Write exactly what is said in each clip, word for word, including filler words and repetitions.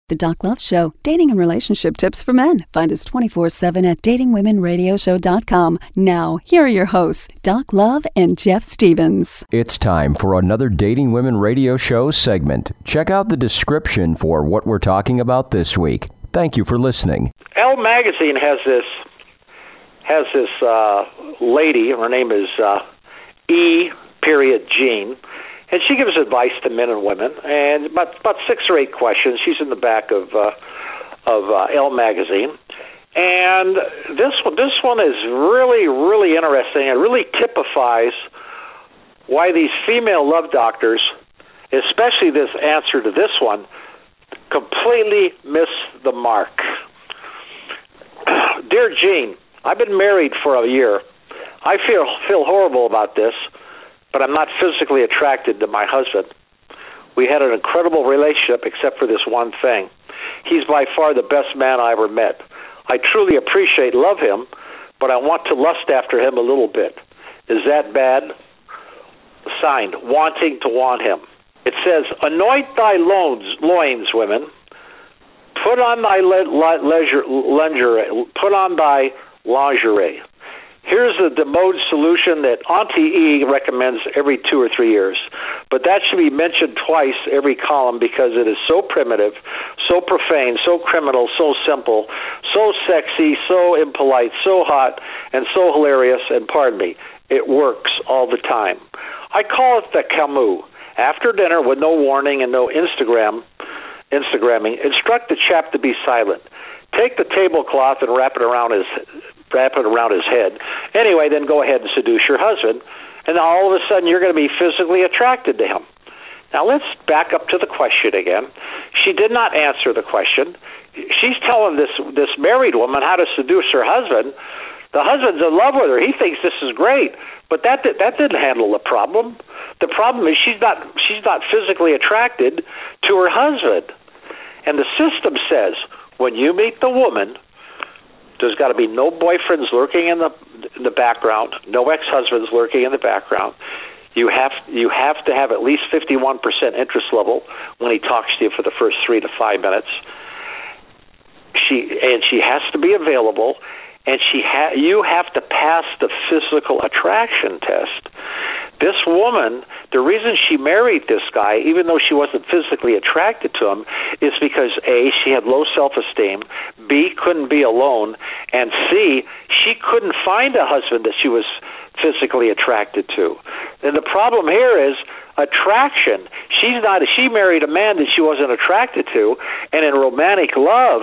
The Doc Love Show, dating and relationship tips for men. Find us twenty-four seven at dating women radio show dot com. Now, here are your hosts, Doc Love and Jeff Stevens. It's time for another Dating Women Radio Show segment. Check out the description for what we're talking about this week. Thank you for listening. Elle magazine has this has this uh, lady. Her name is uh, E. Period Jean. And she gives advice to men and women, and about about six or eight questions. She's in the back of uh, of uh, Elle magazine, and this one this one is really really interesting. It really typifies why these female love doctors, especially this answer to this one, completely miss the mark. Dear Jean, I've been married for a year. I feel feel horrible about this, but I'm not physically attracted to my husband. We had an incredible relationship except for this one thing. He's by far the best man I ever met. I truly appreciate, love him, but I want to lust after him a little bit. Is that bad? Signed, wanting to want him. It says, anoint thy loins, loins, women. Put on thy le- le- leisure, lingerie. Put on thy lingerie. Here's the demode solution that Auntie E recommends every two or three years. But that should be mentioned twice every column because it is so primitive, so profane, so criminal, so simple, so sexy, so impolite, so hot, and so hilarious, and pardon me, it works all the time. I call it the Camus. After dinner, with no warning and no Instagram, Instagramming, instruct the chap to be silent. Take the tablecloth and wrap it around his wrap it around his head. Anyway, then go ahead and seduce your husband, and all of a sudden you're going to be physically attracted to him. Now let's back up to the question again. She did not answer the question. She's telling this this married woman how to seduce her husband. The husband's in love with her. He thinks this is great, but that that didn't handle the problem. The problem is she's not she's not physically attracted to her husband, and the system says when you meet the woman, there's got to be no boyfriends lurking in the in the background, no ex-husbands lurking in the background. You have you have to have at least fifty-one percent interest level when he talks to you for the first three to five minutes. She and she has to be available, and she ha- you have to pass the physical attraction test. This woman, the reason she married this guy, even though she wasn't physically attracted to him, is because A, she had low self-esteem, B, couldn't be alone, and C, she couldn't find a husband that she was physically attracted to. And the problem here is attraction. She's not. She married a man that she wasn't attracted to, and in romantic love,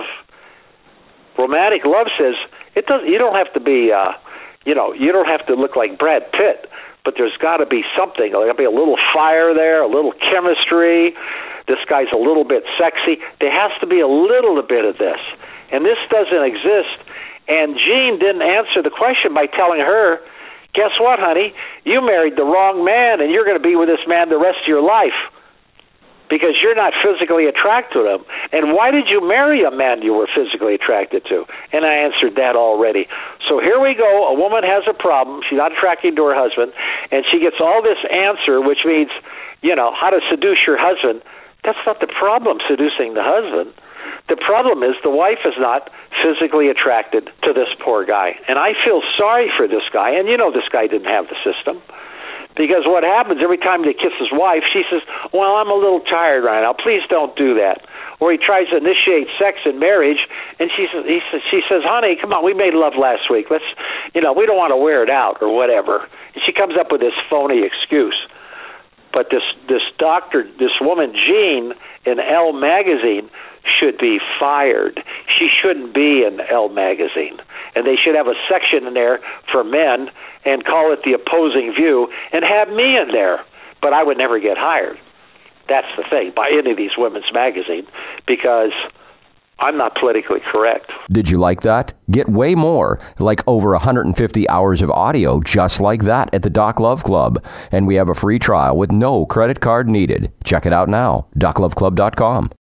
romantic love says it does. You don't have to be, uh, you know, you don't have to look like Brad Pitt. But there's got to be something. There's got to be a little fire there, a little chemistry. This guy's a little bit sexy. There has to be a little bit of this. And this doesn't exist. And Jean didn't answer the question by telling her, guess what, honey? You married the wrong man, and you're going to be with this man the rest of your life because you're not physically attracted to him. And why did you marry a man you were physically attracted to? And I answered that already. So here we go. A woman has a problem. She's not attracted to her husband, and she gets all this answer, which means, you know, how to seduce your husband. That's not the problem, seducing the husband. The problem is the wife is not physically attracted to this poor guy. And I feel sorry for this guy. And you know this guy didn't have the system. Because what happens every time they kiss his wife, she says, well, I'm a little tired right now. Please don't do that. Or he tries to initiate sex in marriage, and she says, he says, she says, honey, come on, we made love last week. Let's, you know, we don't want to wear it out or whatever. And she comes up with this phony excuse. But this, this doctor, this woman, Jean, in Elle magazine, should be fired. She shouldn't be in Elle magazine. And they should have a section in there for men and call it the opposing view and have me in there. But I would never get hired. That's the thing, by any of these women's magazine, because I'm not politically correct. Did you like that? Get way more, like over one hundred fifty hours of audio just like that at the Doc Love Club. And we have a free trial with no credit card needed. Check it out now, doc love club dot com.